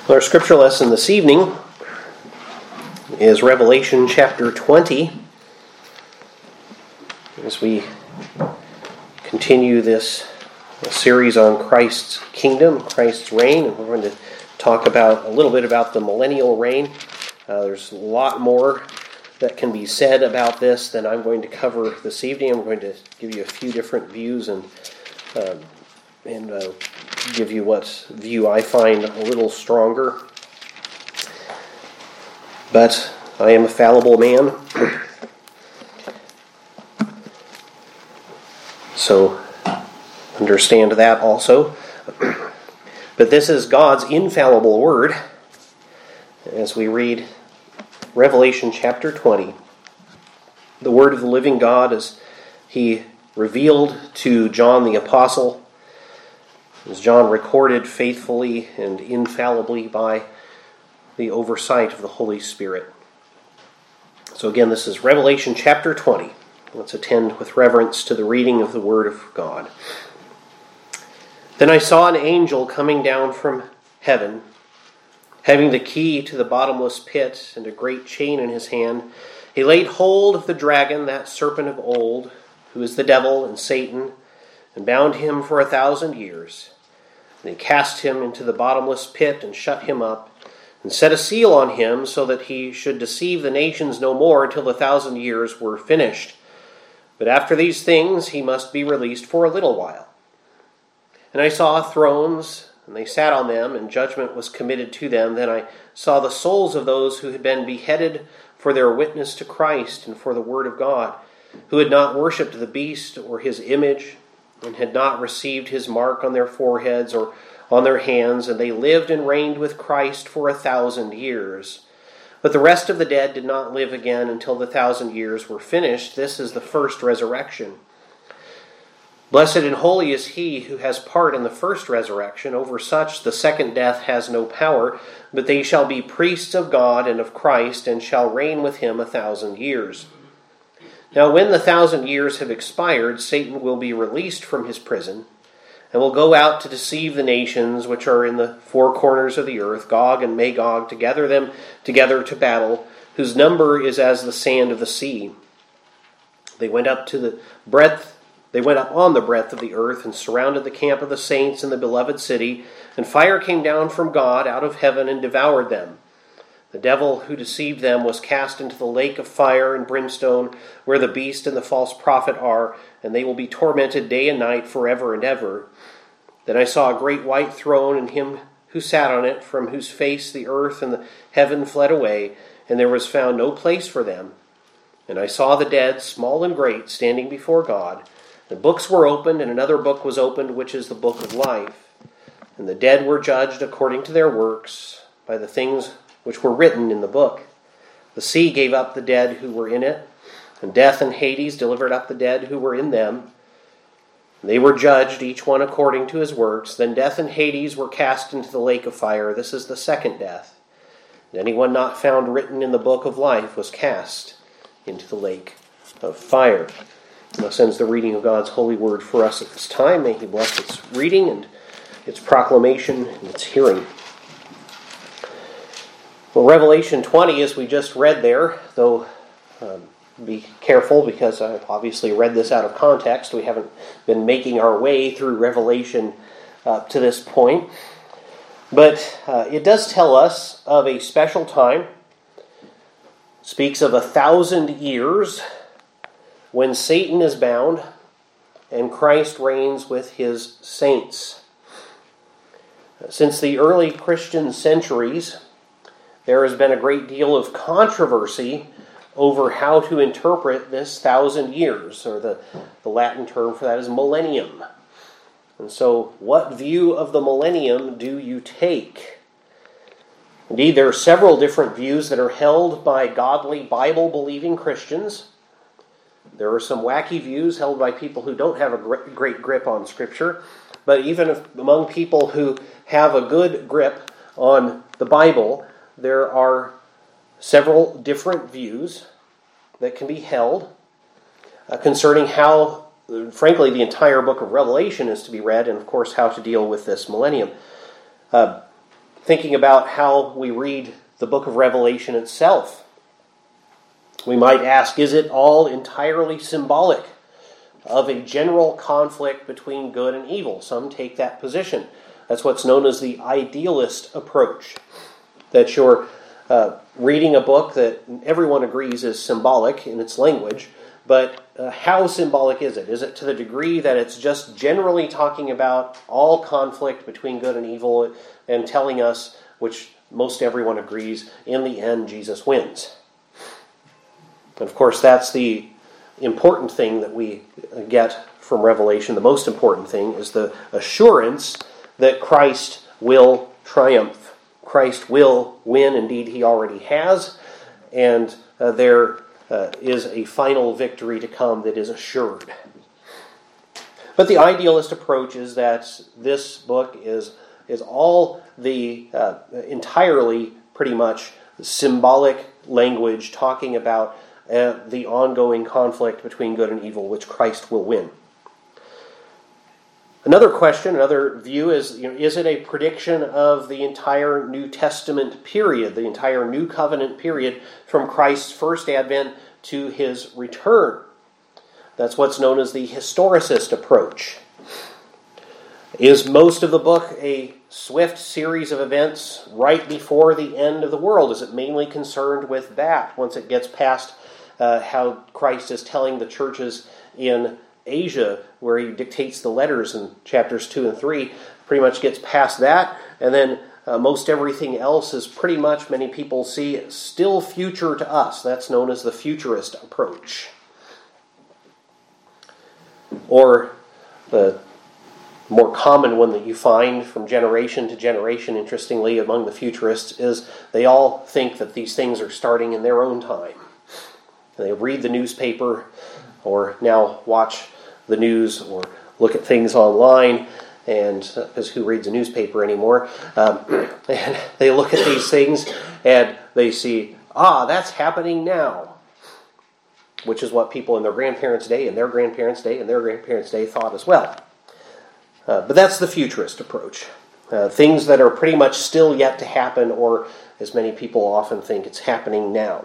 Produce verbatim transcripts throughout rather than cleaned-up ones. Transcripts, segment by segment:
Our scripture lesson this evening is Revelation chapter twenty. As we continue this series on Christ's kingdom, Christ's reign, and we're going to talk about a little bit about the millennial reign. Uh, there's a lot more that can be said about this than I'm going to cover this evening. I'm going to give you a few different views and uh, and uh, give you what view I find a little stronger. But I am a fallible man. So understand that also. But this is God's infallible word as we read Revelation chapter twenty. The word of the living God as he revealed to John the Apostle, as John recorded faithfully and infallibly by the oversight of the Holy Spirit. So again, this is Revelation chapter twenty. Let's attend with reverence to the reading of the Word of God. Then I saw an angel coming down from heaven, having the key to the bottomless pit and a great chain in his hand. He laid hold of the dragon, that serpent of old, who is the devil and Satan, and bound him for a thousand years. And he cast him into the bottomless pit and shut him up, and set a seal on him so that he should deceive the nations no more until the thousand years were finished. But after these things he must be released for a little while. And I saw thrones, and they sat on them, and judgment was committed to them. Then I saw the souls of those who had been beheaded for their witness to Christ and for the word of God, who had not worshipped the beast or his image, and had not received his mark on their foreheads or on their hands, and they lived and reigned with Christ for a thousand years. But the rest of the dead did not live again until the thousand years were finished. This is the first resurrection. Blessed and holy is he who has part in the first resurrection. Over such the second death has no power, but they shall be priests of God and of Christ, and shall reign with him a thousand years. Now when the thousand years have expired, Satan will be released from his prison, and will go out to deceive the nations which are in the four corners of the earth, Gog and Magog, to gather them together to battle, whose number is as the sand of the sea. They went up to the breadth, they went up on the breadth of the earth, and surrounded the camp of the saints in the beloved city, and fire came down from God out of heaven and devoured them. The devil who deceived them was cast into the lake of fire and brimstone, where the beast and the false prophet are, and they will be tormented day and night forever and ever. Then I saw a great white throne, and him who sat on it, from whose face the earth and the heaven fled away, and there was found no place for them. And I saw the dead, small and great, standing before God. The books were opened, and another book was opened, which is the book of life. And the dead were judged according to their works, by the things which were written in the book. The sea gave up the dead who were in it, and death and Hades delivered up the dead who were in them. They were judged, each one according to his works. Then death and Hades were cast into the lake of fire. This is the second death. And anyone not found written in the book of life was cast into the lake of fire. And thus ends the reading of God's holy word for us at this time. May he bless its reading and its proclamation and its hearing. Well, Revelation twenty, as we just read there, though um, be careful because I've obviously read this out of context. We haven't been making our way through Revelation uh, to this point. But uh, it does tell us of a special time. It speaks of a thousand years when Satan is bound and Christ reigns with his saints. Since the early Christian centuries, there has been a great deal of controversy over how to interpret this thousand years, or the, the Latin term for that is millennium. And so, what view of the millennium do you take? Indeed, there are several different views that are held by godly, Bible-believing Christians. There are some wacky views held by people who don't have a great grip on Scripture, but even if, among people who have a good grip on the Bible, there are several different views that can be held uh, concerning how, frankly, the entire book of Revelation is to be read, and of course how to deal with this millennium. Uh, thinking about how we read the book of Revelation itself, we might ask, is it all entirely symbolic of a general conflict between good and evil? Some take that position. That's what's known as the idealist approach. That you're uh, reading a book that everyone agrees is symbolic in its language, but uh, how symbolic is it? Is it to the degree that it's just generally talking about all conflict between good and evil and telling us, which most everyone agrees, in the end Jesus wins? And of course, that's the important thing that we get from Revelation. The most important thing is the assurance that Christ will triumph. Christ will win. Indeed, he already has. And uh, there uh, is a final victory to come that is assured. But the idealist approach is that this book is, is all the uh, entirely pretty much symbolic language talking about Uh, the ongoing conflict between good and evil, which Christ will win. Another question, another view is, you know, is it a prediction of the entire New Testament period, the entire New Covenant period, from Christ's first advent to his return? That's what's known as the historicist approach. Is most of the book a swift series of events right before the end of the world? Is it mainly concerned with that once it gets past Uh, how Christ is telling the churches in Asia, where he dictates the letters in chapters two and three, pretty much gets past that, and then uh, most everything else is pretty much, many people see, still future to us. That's known as the futurist approach. Or the more common one that you find from generation to generation, interestingly, among the futurists, is they all think that these things are starting in their own time. They read the newspaper, or now watch the news, or look at things online, and because uh, who reads a newspaper anymore? Um, and they look at these things, and they see, ah, that's happening now, which is what people in their grandparents' day, and their grandparents' day, and their grandparents' day thought as well. Uh, but that's the futurist approach. Uh, things that are pretty much still yet to happen, or as many people often think, it's happening now.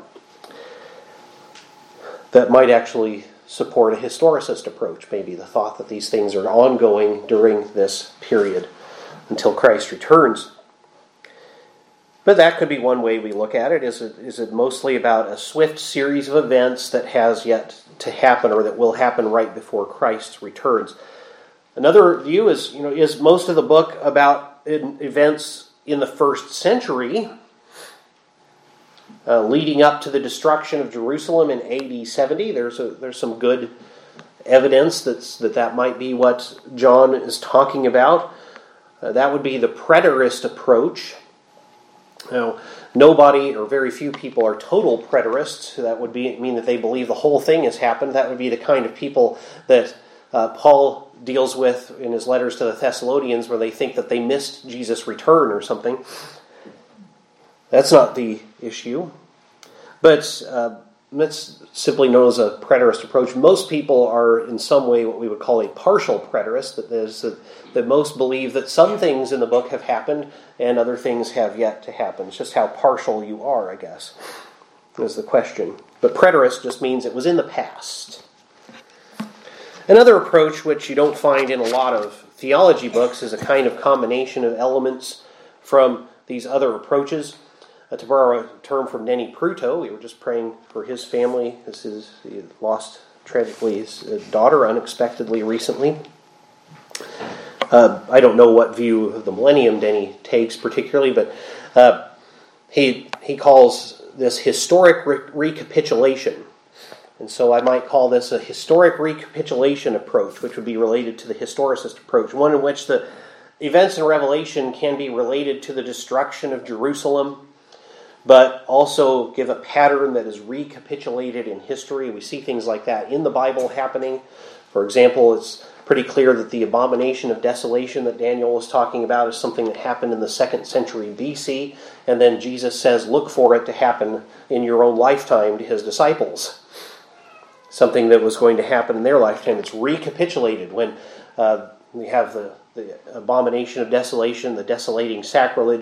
That might actually support a historicist approach, maybe the thought that these things are ongoing during this period until Christ returns. But that could be one way we look at it. Is it, is it mostly about a swift series of events that has yet to happen, or that will happen right before Christ returns? Another view is, you know, is most of the book about events in the first century, Uh, leading up to the destruction of Jerusalem in A D seventy. There's a, there's some good evidence that's, that that might be what John is talking about. Uh, that would be the preterist approach. Now, nobody or very few people are total preterists. That would be mean that they believe the whole thing has happened. That would be the kind of people that uh, Paul deals with in his letters to the Thessalonians, where they think that they missed Jesus' return or something. That's not the issue. But uh, that's simply known as a preterist approach. Most people are in some way what we would call a partial preterist, that is, that, that most believe that some things in the book have happened and other things have yet to happen. It's just how partial you are, I guess, is the question. But preterist just means it was in the past. Another approach, which you don't find in a lot of theology books, is a kind of combination of elements from these other approaches. Uh, to borrow a term from Denny Pruto, we were just praying for his family. This is, he lost, tragically, his daughter unexpectedly recently. Uh, I don't know what view of the millennium Denny takes particularly, but uh, he he calls this historic re- recapitulation. And so I might call this a historic recapitulation approach, which would be related to the historicist approach, one in which the events in Revelation can be related to the destruction of Jerusalem, but also give a pattern that is recapitulated in history. We see things like that in the Bible happening. For example, it's pretty clear that the abomination of desolation that Daniel was talking about is something that happened in the second century B C, and then Jesus says, look for it to happen in your own lifetime to his disciples. Something that was going to happen in their lifetime. It's recapitulated when uh, we have the, the abomination of desolation, the desolating sacrilege,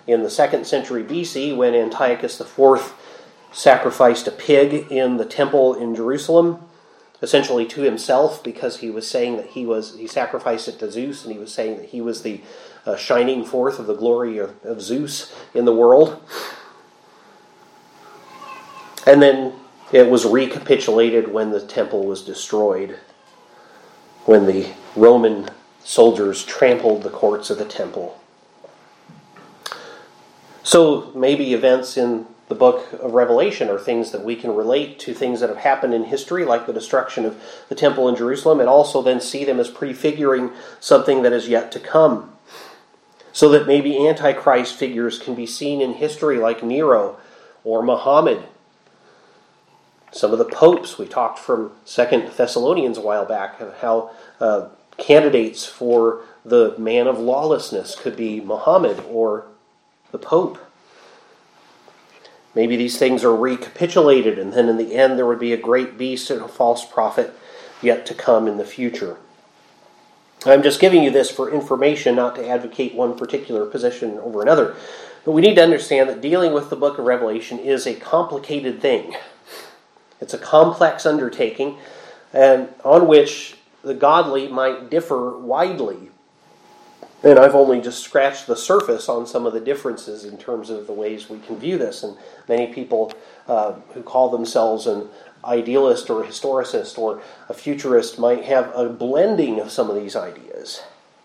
in the second century B C when Antiochus the Fourth sacrificed a pig in the temple in Jerusalem, essentially to himself, because he was saying that he was he sacrificed it to Zeus, and he was saying that he was the uh, shining forth of the glory of, of Zeus in the world. And then it was recapitulated when the temple was destroyed, when the Roman soldiers trampled the courts of the temple. So maybe events in the book of Revelation are things that we can relate to things that have happened in history, like the destruction of the temple in Jerusalem, and also then see them as prefiguring something that is yet to come. So that maybe Antichrist figures can be seen in history like Nero or Muhammad. Some of the popes, we talked from Second Thessalonians a while back, of how uh, candidates for the man of lawlessness could be Muhammad or the Pope. Maybe these things are recapitulated, and then in the end there would be a great beast and a false prophet yet to come in the future. I'm just giving you this for information, not to advocate one particular position over another. But we need to understand that dealing with the book of Revelation is a complicated thing. It's a complex undertaking, and on which the godly might differ widely. And I've only just scratched the surface on some of the differences in terms of the ways we can view this. And many people uh, who call themselves an idealist or a historicist or a futurist might have a blending of some of these ideas.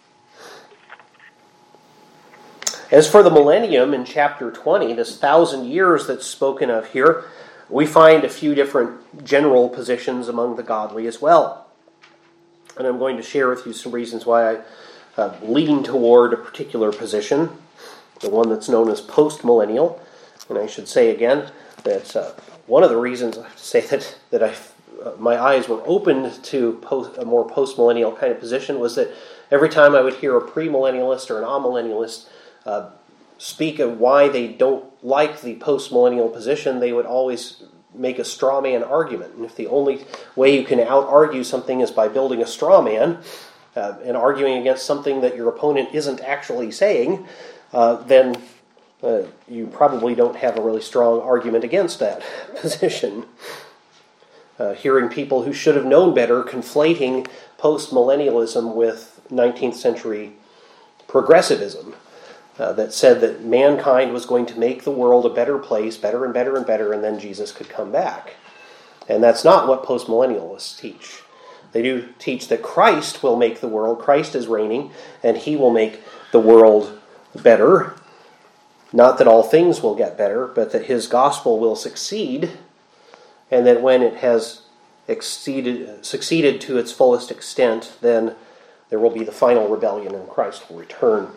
As for the millennium in chapter twenty, this thousand years that's spoken of here, we find a few different general positions among the godly as well. And I'm going to share with you some reasons why I uh, lean toward a particular position, the one that's known as post-millennial. And I should say again that uh, one of the reasons I have to say that, that I, uh, my eyes were opened to post, a more post-millennial kind of position was that every time I would hear a premillennialist or an amillennialist uh, speak of why they don't like the post-millennial position, they would always make a straw man argument. And if the only way you can out-argue something is by building a straw man uh, and arguing against something that your opponent isn't actually saying, uh, then uh, you probably don't have a really strong argument against that position. Uh, hearing people who should have known better conflating post-millennialism with nineteenth century progressivism. Uh, that said that mankind was going to make the world a better place, better and better and better, and then Jesus could come back. And that's not what postmillennialists teach. They do teach that Christ will make the world, Christ is reigning, and he will make the world better. Not that all things will get better, but that his gospel will succeed, and that when it has exceeded, succeeded to its fullest extent, then there will be the final rebellion and Christ will return.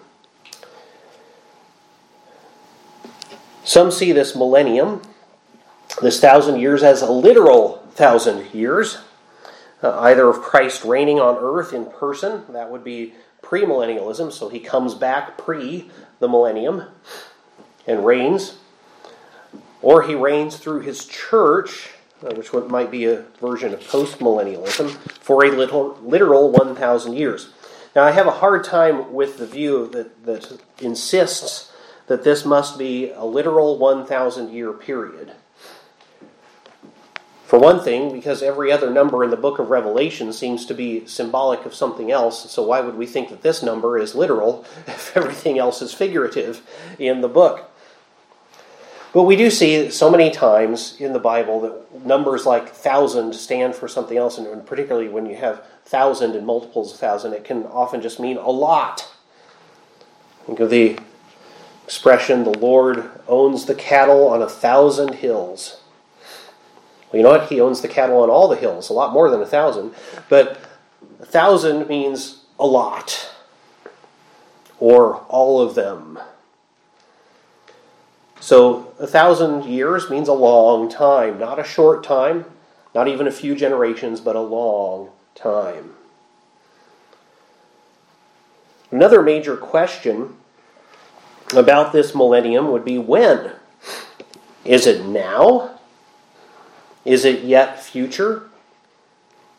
Some see this millennium, this thousand years, as a literal thousand years, uh, either of Christ reigning on earth in person, that would be premillennialism, so he comes back pre the millennium and reigns, or he reigns through his church, uh, which might be a version of postmillennialism, for a little, literal one thousand years. Now, I have a hard time with the view that, that insists that this must be a literal one thousand year period. For one thing, because every other number in the book of Revelation seems to be symbolic of something else, so why would we think that this number is literal if everything else is figurative in the book? But we do see so many times in the Bible that numbers like thousand stand for something else, and particularly when you have thousand and multiples of thousand, it can often just mean a lot. Think of the expression, the Lord owns the cattle on a thousand hills. Well, you know what? He owns the cattle on all the hills, a lot more than a thousand. But a thousand means a lot. Or all of them. So a thousand years means a long time. Not a short time, not even a few generations, but a long time. Another major question about this millennium would be when? Is it now? Is it yet future?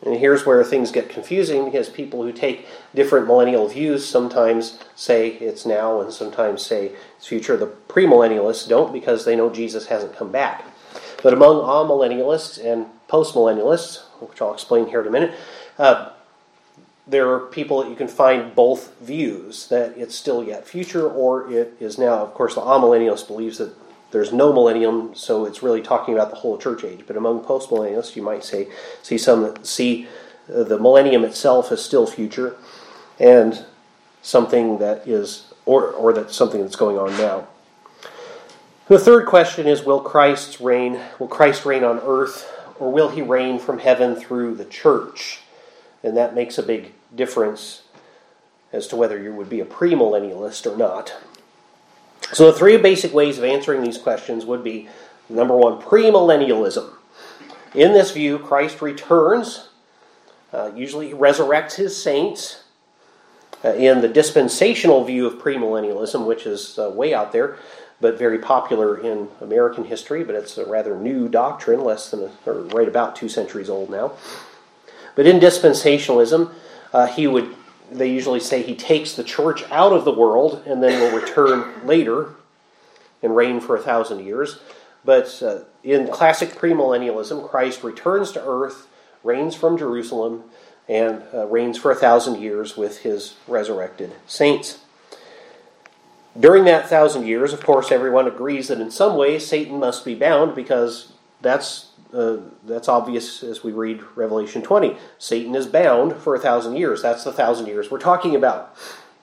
And here's where things get confusing, because people who take different millennial views sometimes say it's now and sometimes say it's future. The premillennialists don't, because they know Jesus hasn't come back. But among amillennialists and postmillennialists, which I'll explain here in a minute, uh, there are people that you can find both views, that it's still yet future or it is now. Of course, the amillennialist believes that there's no millennium, so it's really talking about the whole church age. But among postmillennialists, you might say see some that see the millennium itself as still future, and something that is, or or that's something that's going on now. The third question is: Will Christ reign? Will Christ reign on earth, or will he reign from heaven through the church? And that makes a big difference as to whether you would be a premillennialist or not. So the three basic ways of answering these questions would be, number one, premillennialism. In this view, Christ returns, uh, usually he resurrects his saints. Uh, in the dispensational view of premillennialism, which is uh, way out there, but very popular in American history, but it's a rather new doctrine, less than, a, or right about two centuries old now. But in dispensationalism, uh, he would, they usually say he takes the church out of the world and then will return later and reign for a thousand years. But uh, in classic premillennialism, Christ returns to earth, reigns from Jerusalem, and uh, reigns for a thousand years with his resurrected saints. During that thousand years, of course, everyone agrees that in some way Satan must be bound, because that's uh, that's obvious as we read Revelation twenty. Satan is bound for a thousand years. That's the thousand years we're talking about.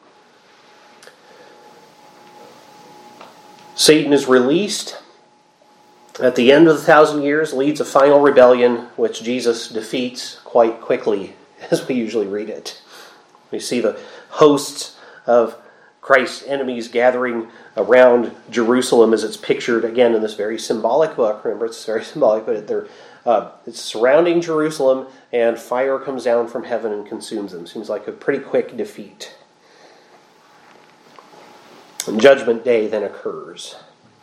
Satan is released at the end of the thousand years, leads a final rebellion, which Jesus defeats quite quickly, as we usually read it. We see the hosts of Christ's enemies gathering around Jerusalem as it's pictured, again, in this very symbolic book. Remember, it's very symbolic, but they're, uh, it's surrounding Jerusalem, and fire comes down from heaven and consumes them. Seems like a pretty quick defeat. And Judgment Day then occurs.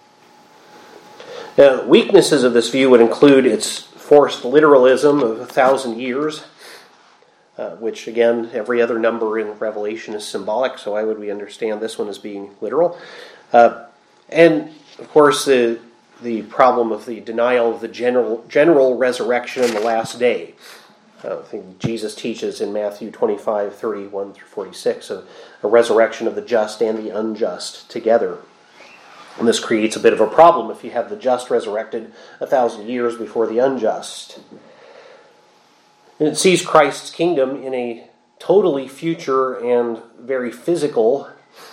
Now, weaknesses of this view would include its forced literalism of a thousand years, Uh, which, again, every other number in Revelation is symbolic, so why would we understand this one as being literal? Uh, and, of course, the the problem of the denial of the general general resurrection in the last day. Uh, I think Jesus teaches in Matthew twenty-five, thirty-one through forty-six, of a resurrection of the just and the unjust together. And this creates a bit of a problem if you have the just resurrected a thousand years before the unjust. And it sees Christ's kingdom in a totally future and very physical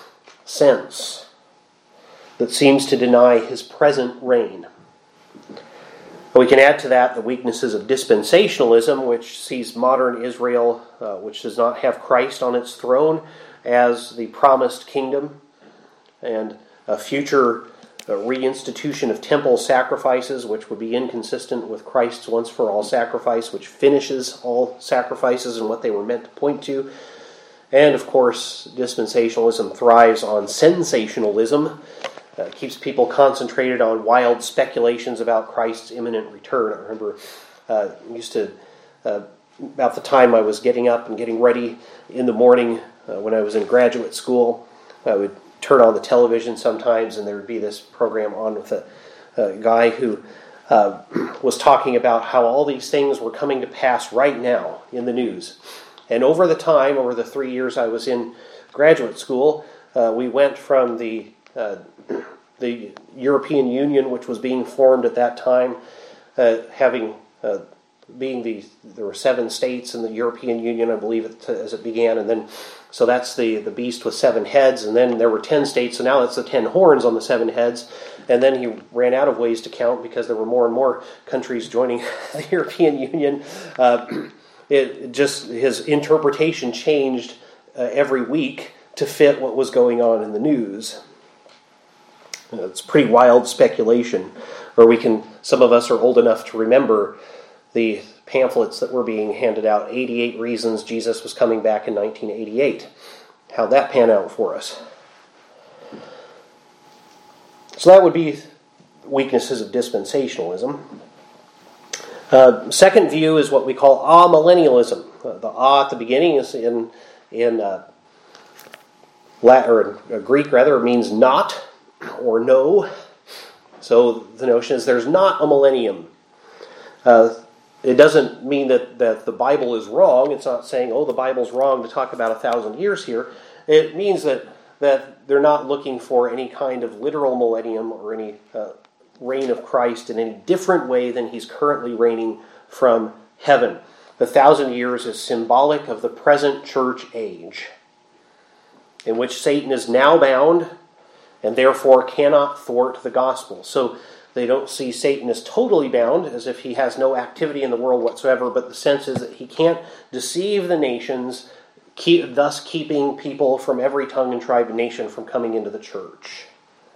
sense that seems to deny his present reign. We can add to that the weaknesses of dispensationalism, which sees modern Israel, uh, which does not have Christ on its throne, as the promised kingdom, and a future a reinstitution of temple sacrifices, which would be inconsistent with Christ's once-for-all sacrifice, which finishes all sacrifices and what they were meant to point to. And, of course, dispensationalism thrives on sensationalism, uh, keeps people concentrated on wild speculations about Christ's imminent return. I remember uh, used to, uh, about the time I was getting up and getting ready in the morning uh, when I was in graduate school, I would turn on the television sometimes, and there would be this program on with a, a guy who uh, was talking about how all these things were coming to pass right now in the news. And over the time, over the three years I was in graduate school, uh, we went from the uh, the European Union, which was being formed at that time, uh, having uh, being the there were seven states in the European Union, I believe, as it began, and then. So that's the, the beast with seven heads, and then there were ten states, so now it's the ten horns on the seven heads. And then he ran out of ways to count because there were more and more countries joining the European Union. Uh, it just his interpretation changed uh, every week to fit what was going on in the news. You know, it's pretty wild speculation. Or we can, some of us are old enough to remember the pamphlets that were being handed out, eighty-eight Reasons Jesus Was Coming Back in nineteen eighty-eight. How'd that pan out for us? So that would be weaknesses of dispensationalism. Uh, second view is what we call amillennialism. Uh, the a at the beginning is in in uh, Latin, or in Greek rather, it means not or no. So the notion is there's not a millennium. Uh, it doesn't mean that, that the Bible is wrong. It's not saying, oh, the Bible's wrong to talk about a thousand years here. It means that, that they're not looking for any kind of literal millennium or any uh, reign of Christ in any different way than he's currently reigning from heaven. The thousand years is symbolic of the present church age, in which Satan is now bound and therefore cannot thwart the gospel. So they don't see Satan as totally bound, as if he has no activity in the world whatsoever, but the sense is that he can't deceive the nations, keep, thus keeping people from every tongue and tribe and nation from coming into the church.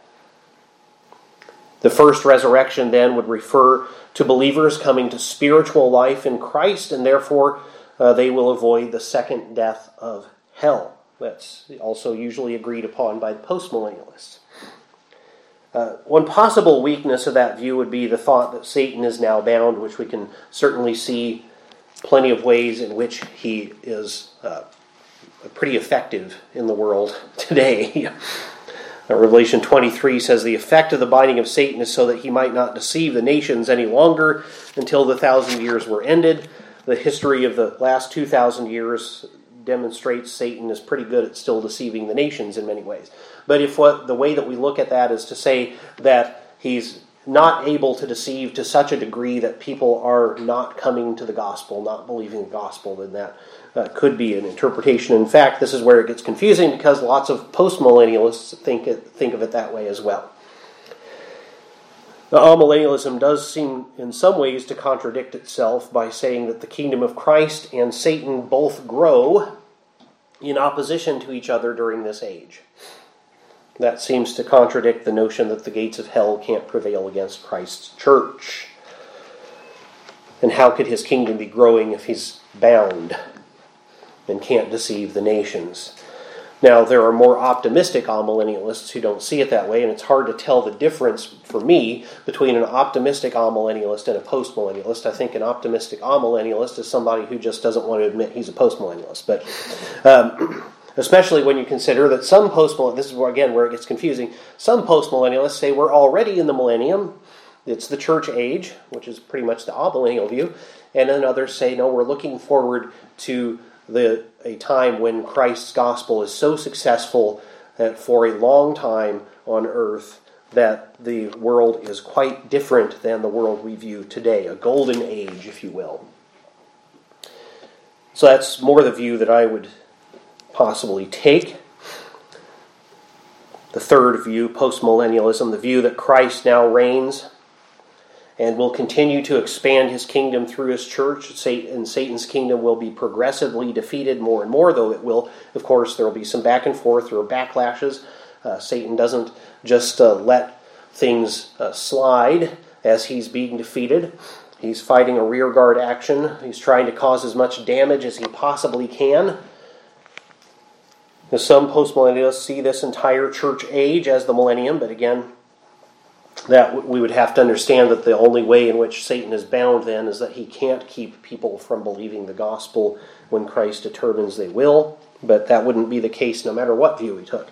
The first resurrection then would refer to believers coming to spiritual life in Christ, and therefore uh, they will avoid the second death of hell. That's also usually agreed upon by the postmillennialists. Uh, one possible weakness of that view would be the thought that Satan is now bound, which we can certainly see plenty of ways in which he is uh, pretty effective in the world today. Revelation twenty-three says, the effect of the binding of Satan is so that he might not deceive the nations any longer until the thousand years were ended. The history of the last two thousand years demonstrates Satan is pretty good at still deceiving the nations in many ways. But if what the way that we look at that is to say that he's not able to deceive to such a degree that people are not coming to the gospel, not believing the gospel, then that uh, could be an interpretation. In fact, this is where it gets confusing because lots of postmillennialists think it, think of it that way as well. Now, amillennialism does seem in some ways to contradict itself by saying that the kingdom of Christ and Satan both grow in opposition to each other during this age. That seems to contradict the notion that the gates of hell can't prevail against Christ's church. And how could his kingdom be growing if he's bound and can't deceive the nations? Now, there are more optimistic amillennialists who don't see it that way, and it's hard to tell the difference, for me, between an optimistic amillennialist and a postmillennialist. I think an optimistic amillennialist is somebody who just doesn't want to admit he's a postmillennialist. But um, especially when you consider that some postmillennialists, this is where, again, where it gets confusing, some postmillennialists say we're already in the millennium, it's the church age, which is pretty much the amillennial view, and then others say, no, we're looking forward to The, a time when Christ's gospel is so successful that for a long time on earth that the world is quite different than the world we view today, a golden age, if you will. So that's more the view that I would possibly take. The third view, postmillennialism, the view that Christ now reigns and will continue to expand his kingdom through his church, and Satan's kingdom will be progressively defeated more and more, though it will, of course, there will be some back and forth or backlashes. Uh, Satan doesn't just uh, let things uh, slide as he's being defeated. He's fighting a rearguard action. He's trying to cause as much damage as he possibly can. Now, some postmillennialists see this entire church age as the millennium, but again, that we would have to understand that the only way in which Satan is bound then is that he can't keep people from believing the gospel when Christ determines they will, but that wouldn't be the case no matter what view we took.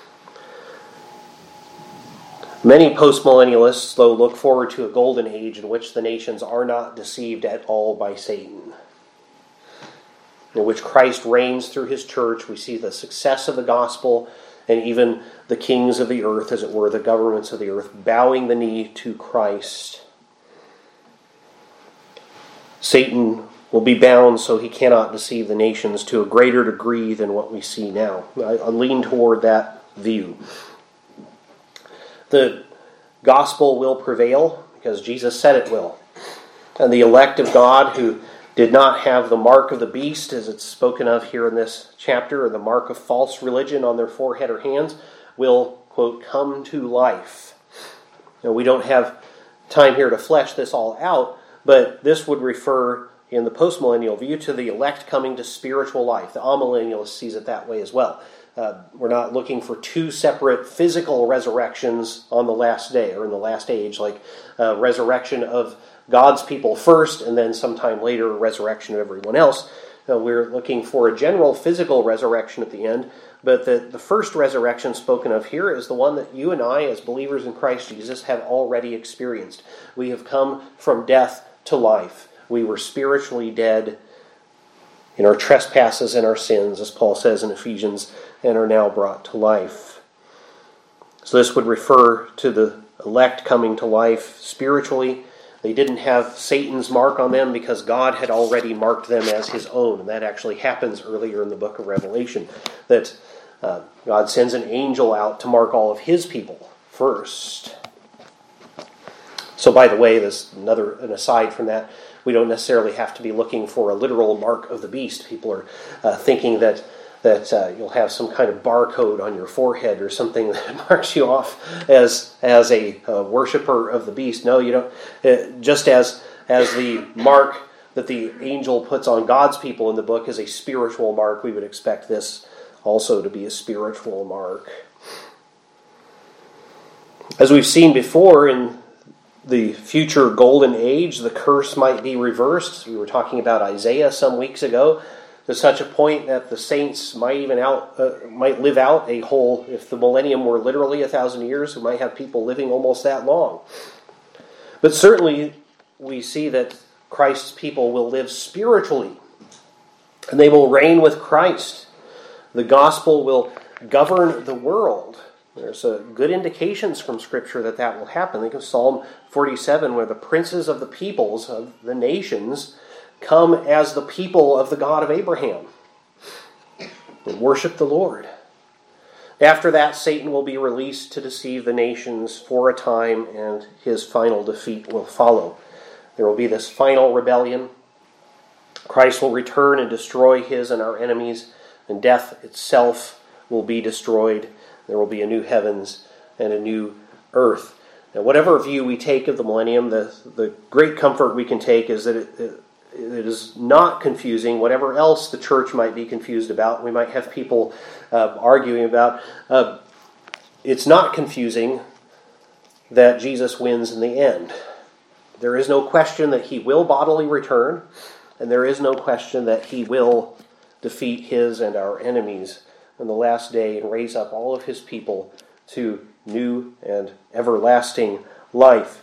Many postmillennialists, though, look forward to a golden age in which the nations are not deceived at all by Satan, in which Christ reigns through his church. We see the success of the gospel, and even the kings of the earth, as it were, the governments of the earth, bowing the knee to Christ. Satan will be bound so he cannot deceive the nations to a greater degree than what we see now. I, I lean toward that view. The gospel will prevail because Jesus said it will. And the elect of God who did not have the mark of the beast, as it's spoken of here in this chapter, or the mark of false religion on their forehead or hands, will, quote, come to life. Now, we don't have time here to flesh this all out, but this would refer, in the postmillennial view, to the elect coming to spiritual life. The amillennialist sees it that way as well. Uh, we're not looking for two separate physical resurrections on the last day or in the last age, like uh, resurrection of God's people first and then sometime later resurrection of everyone else. Uh, we're looking for a general physical resurrection at the end, but the, the first resurrection spoken of here is the one that you and I, as believers in Christ Jesus, have already experienced. We have come from death to life. We were spiritually dead in our trespasses and our sins, as Paul says in Ephesians, and are now brought to life. So this would refer to the elect coming to life spiritually. They didn't have Satan's mark on them because God had already marked them as his own. And that actually happens earlier in the book of Revelation, that uh, God sends an angel out to mark all of his people first. So by the way, there's another an aside from that. We don't necessarily have to be looking for a literal mark of the beast. People are uh, thinking that that uh, you'll have some kind of barcode on your forehead or something that marks you off as as a uh, worshiper of the beast. No, you don't. Uh, just as as the mark that the angel puts on God's people in the book is a spiritual mark, we would expect this also to be a spiritual mark. As we've seen before in the future golden age, the curse might be reversed. We were talking about Isaiah some weeks ago, to such a point that the saints might even out uh, might live out a whole, if the millennium were literally a thousand years, we might have people living almost that long. But certainly we see that Christ's people will live spiritually, and they will reign with Christ. The gospel will govern the world. There's a good indications from Scripture that that will happen. Think of Psalm forty-seven, where the princes of the peoples, of the nations, come as the people of the God of Abraham and worship the Lord. After that, Satan will be released to deceive the nations for a time, and his final defeat will follow. There will be this final rebellion. Christ will return and destroy his and our enemies, and death itself will be destroyed. There will be a new heavens and a new earth. Now, whatever view we take of the millennium, the, the great comfort we can take is that it, it It is not confusing, whatever else the church might be confused about. We might have people uh, arguing about. Uh, it's not confusing that Jesus wins in the end. There is no question that he will bodily return, and there is no question that he will defeat his and our enemies on the last day and raise up all of his people to new and everlasting life.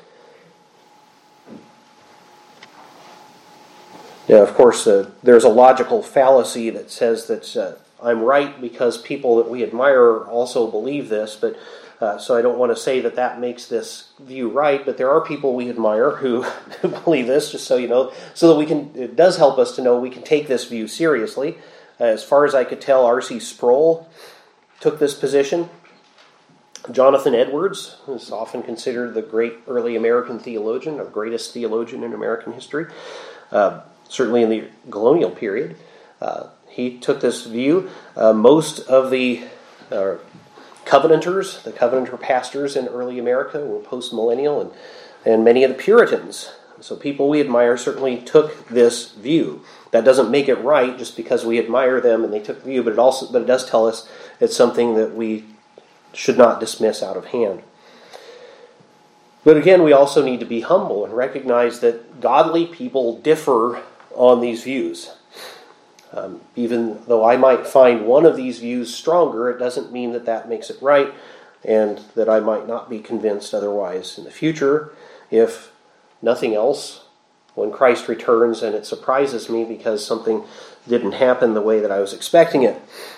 Now, of course, uh, there's a logical fallacy that says that uh, I'm right because people that we admire also believe this, but uh, so I don't want to say that that makes this view right, but there are people we admire who believe this, just so you know, so that we can, it does help us to know we can take this view seriously. Uh, as far as I could tell, R C Sproul took this position. Jonathan Edwards is often considered the great early American theologian, or greatest theologian in American history. Uh, Certainly in the colonial period, uh, he took this view. Uh, most of the uh, Covenanters, the Covenanter pastors in early America were post-millennial, and, and many of the Puritans. So people we admire certainly took this view. That doesn't make it right just because we admire them and they took the view, but it also but it does tell us it's something that we should not dismiss out of hand. But again, we also need to be humble and recognize that godly people differ on these views. Um, even though I might find one of these views stronger, it doesn't mean that that makes it right, and that I might not be convinced otherwise in the future, if nothing else, when Christ returns and it surprises me because something didn't happen the way that I was expecting it.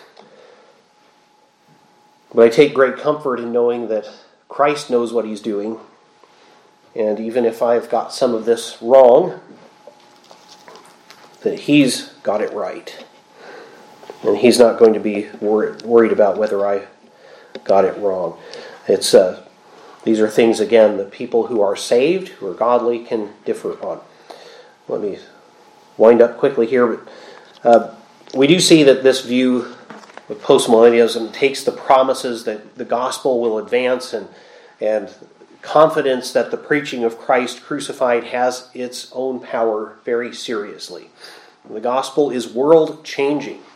But I take great comfort in knowing that Christ knows what he's doing, and even if I've got some of this wrong, that he's got it right. And he's not going to be wor- worried about whether I got it wrong. It's uh, these are things, again, that people who are saved, who are godly, can differ on. Let me wind up quickly here. But uh, we do see that this view of postmillennialism takes the promises that the gospel will advance and and confidence that the preaching of Christ crucified has its own power very seriously. The gospel is world-changing.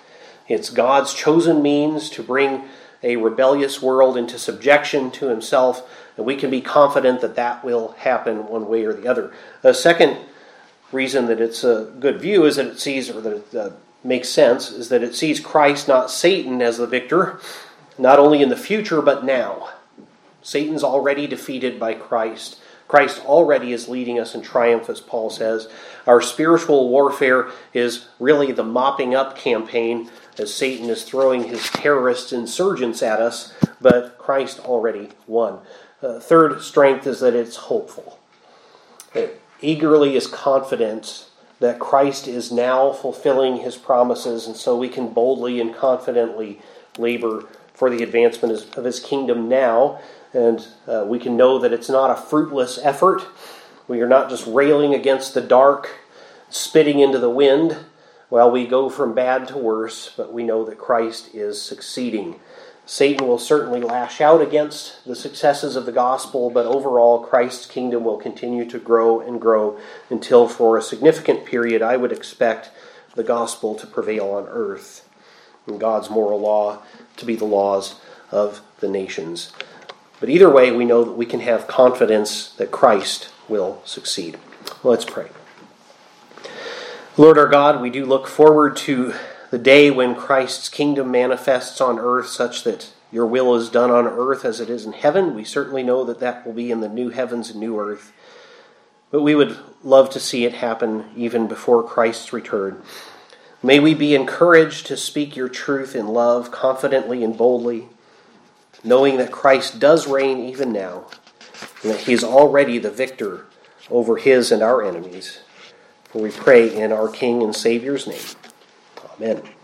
It's God's chosen means to bring a rebellious world into subjection to himself, and we can be confident that that will happen one way or the other. The second reason that it's a good view is that it sees, or that it uh, makes sense, is that it sees Christ, not Satan, as the victor, not only in the future, but now. Satan's already defeated by Christ. Christ already is leading us in triumph, as Paul says. Our spiritual warfare is really the mopping up campaign as Satan is throwing his terrorist insurgents at us, but Christ already won. Uh, third strength is that it's hopeful. It eagerly is confident that Christ is now fulfilling his promises, and so we can boldly and confidently labor for the advancement of his kingdom now. And uh, we can know that it's not a fruitless effort. We are not just railing against the dark, spitting into the wind while we go from bad to worse, but we know that Christ is succeeding. Satan will certainly lash out against the successes of the gospel, but overall Christ's kingdom will continue to grow and grow until, for a significant period, I would expect the gospel to prevail on earth and God's moral law to be the laws of the nations. But either way, we know that we can have confidence that Christ will succeed. Let's pray. Lord our God, we do look forward to the day when Christ's kingdom manifests on earth such that your will is done on earth as it is in heaven. We certainly know that that will be in the new heavens and new earth. But we would love to see it happen even before Christ's return. May we be encouraged to speak your truth in love, confidently and boldly, knowing that Christ does reign even now, and that he is already the victor over his and our enemies. For we pray in our King and Savior's name. Amen.